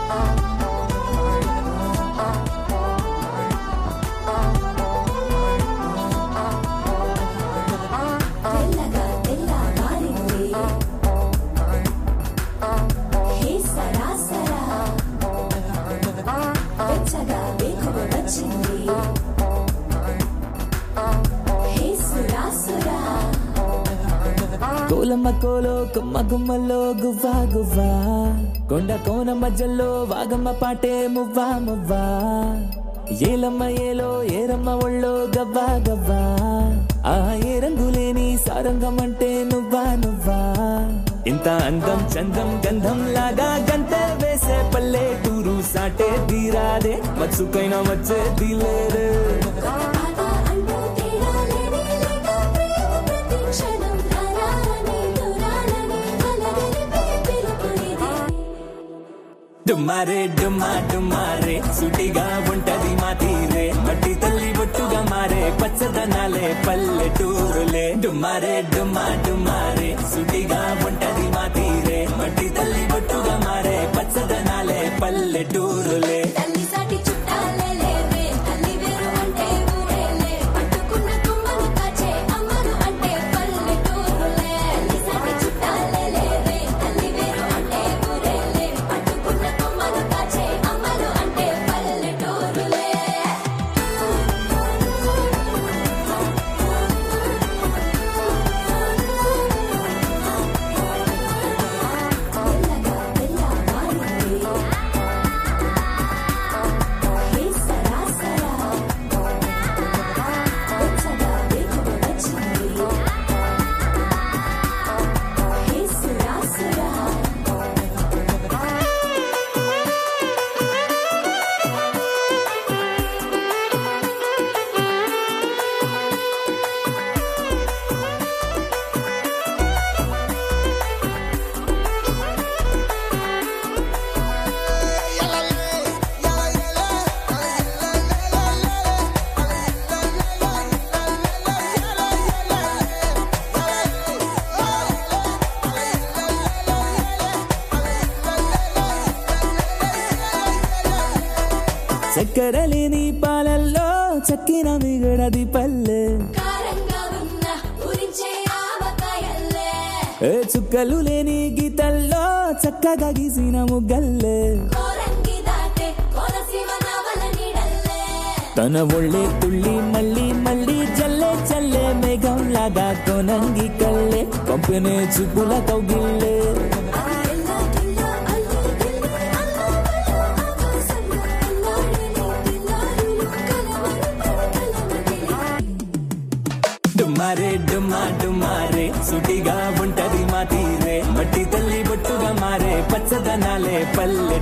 కోలమ్మ కోలో కొమ్మ గుమ్మలో గువ్వా గువ్వా కొండ కోన మధ్యలో వాగమ్మ పాటే మువ్వా మువ్వా ఏలమ్మ ఏలో ఏరమ్మ ఒళ్ళో గవ్వా గవ్వా ఆ ఏ రంగులేని సారంగం అంటే నువ్వా నువ్వా ఇంత అందం చందం గంధం లాగా గంట వేసే పల్లెటూరు సాటే తీరాదే మచ్చుకైనా వచ్చే తీలేదే డుమ్మారే డుమ్మా డుమ్మారే సుటిగా ఉంటది మా తీరే మట్టి తల్లి బొట్టుగా మారే పచ్చదనాలే పల్లెటూరులే డుమ్మారే డుమ్మా డుమ్మారే సుటిగా ఉంటది మా తీరే మట్టి తల్లి బొట్టుగా మారే పచ్చదనాలే పల్లెటూరులే చక్కెరలేని పాలల్లో చక్కిన మిగడది పల్లె చుక్కలు లేని గీతల్లో చక్కగా గీసిన ముగ్గల్లే తన ఒళ్ళే తుళ్ళి మళ్ళీ మళ్ళీ చల్లే చల్లే మేఘం లాగా కొనంగి కల్లే పంపినే చూపుల కౌగిల్లే డుమ్మారే డుమ్మా డుమ్మారే సుటిగా ఉంటది మా తీరే మట్టి తల్లి బొట్టుగా మారే పచ్చదనాలే పల్లె